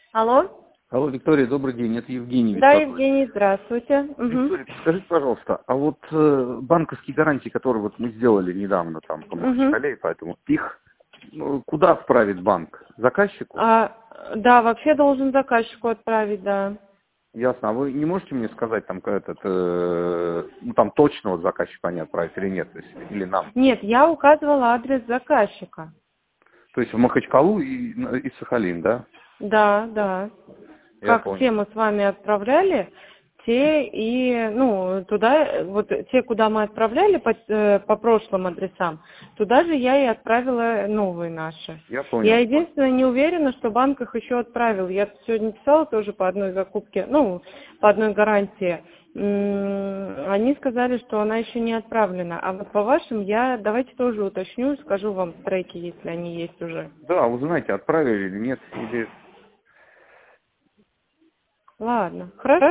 Алло? Алло, Виктория, добрый день, это Евгений Да, беспокоит. Евгений, здравствуйте. Виктория, скажите, пожалуйста, а вот банковские гарантии, которые вот мы сделали недавно там по Махачкале, поэтому их куда отправит банк? Заказчику? Да, вообще должен заказчику отправить, да. Ясно. А вы не можете мне сказать, там, там точно вот заказчику они отправят или нет, то есть, или нам? Нет, я указывала адрес заказчика. То есть в Махачкалу и Сахалин, да? Да, да. Я Как все понял. мы с вами отправляли, те и, туда, вот те, куда мы отправляли по прошлым адресам, туда же я и отправила новые наши. Я Я понял. единственное не уверена, что банк их еще отправил. Я сегодня писала тоже по одной закупке, по одной гарантии. Они сказали, что она еще не отправлена. А вот по вашим давайте тоже уточню, скажу вам треки, если они есть уже. Да, узнаете, отправили или нет, или... Ладно, хорошо.